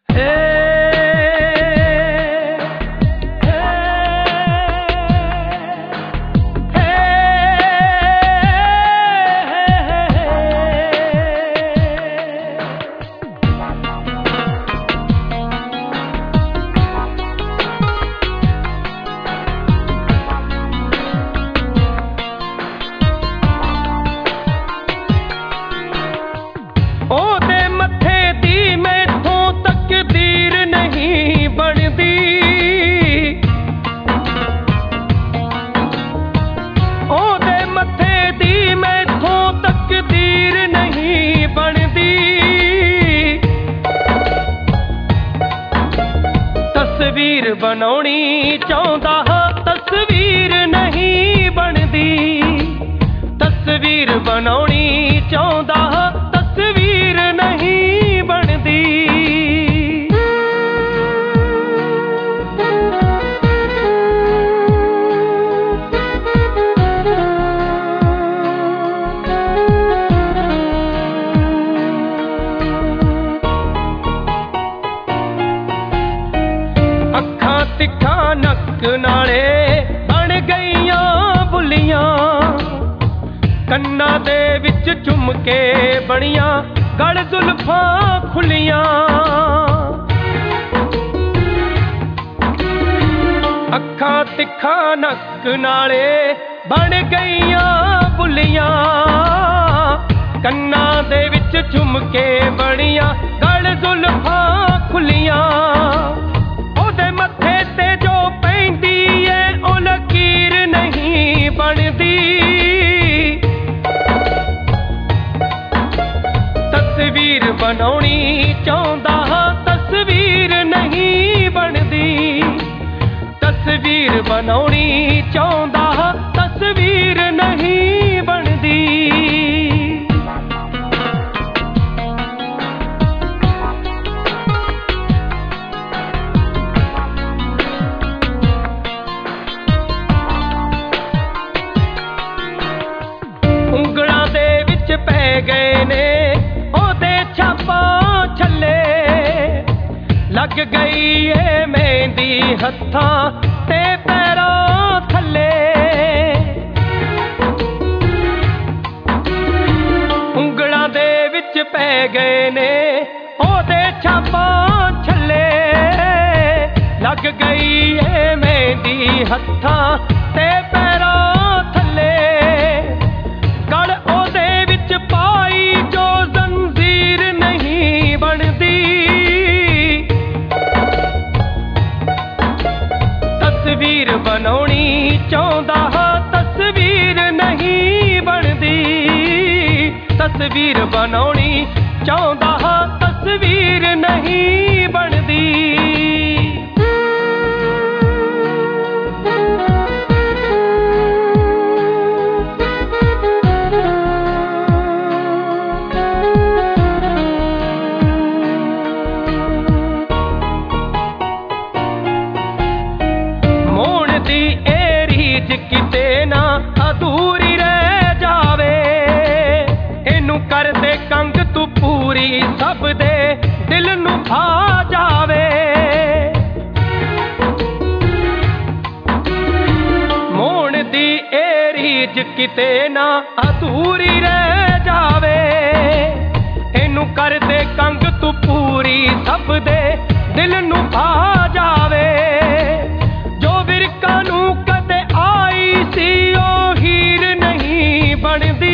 तस्वीर बनाउणी चाहुंदा तस्वीर नहीं बनदी। तस्वीर बनाउणी चाहुंदा तस्वीर नहीं बनदी। तिखा नक नाले बन गईयां बुलियां, कन्ना दे विच झुमके बनियां, गल जुल्फां खुलियां। अखां तिखा नक नाले बन गईयां बुलियां, कन्ना दे विच झुमके बनियां, गल जुल्फां खुलियां। मथे ते जो पैंदी है ओ लकीर नहीं बनदी। तस्वीर बनाउणी चाहुंदा तस्वीर नहीं बनदी। तस्वीर बनाउणी चाहुंदा तस्वीर नहीं बनदी। ਉਂਗਲਾਂ ਦੇ ਵਿੱਚ ਪੈ ਗਏ ਨੇ ਉਹਦੇ ਛਾਪਾਂ ਛੱਲੇ, ਲੱਗ ਗਈ ਏ ਮਹਿੰਦੀ ਹੱਥਾਂ ਤੇ ਪੈਰਾਂ ਥੱਲੇ। ਉਂਗਲਾਂ ਦੇ ਵਿੱਚ ਪੈ ਗਏ ਨੇ ਉਹਦੇ ਛਾਪਾਂ ਛੱਲੇ, ਲੱਗ ਗਈ ਏ ਮਹਿੰਦੀ ਹੱਥਾਂ ਤੇ ਪੈਰਾਂ ਥੱਲੇ। गल ओदे विच पाई जो जंजीर नहीं बनदी। तस्वीर बनाउणी चाहुंदा तस्वीर नहीं बनदी। तस्वीर बनाउणी चाहुंदा तस्वीर नहीं बनदी। किते ना अधूरी रह जावे, इनू कर दे कंग तू पूरी, सब दे दिल नू भा जावे। मोण दी ए रीज किते ना अधूरी रह जावे, इनू कर दे कंग तू पूरी, सब दे दिल नू भा जावे। जो विरका नू हीर नहीं बनदी।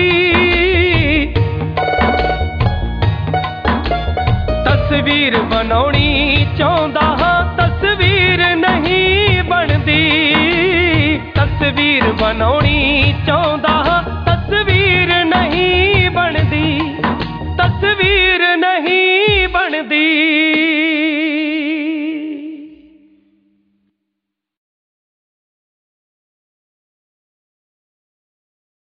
तस्वीर बनाउणी चाहुंदा तस्वीर नहीं बनदी। तस्वीर बनाउणी चाहुंदा तस्वीर नहीं बनदी। तस्वीर नहीं बनदी।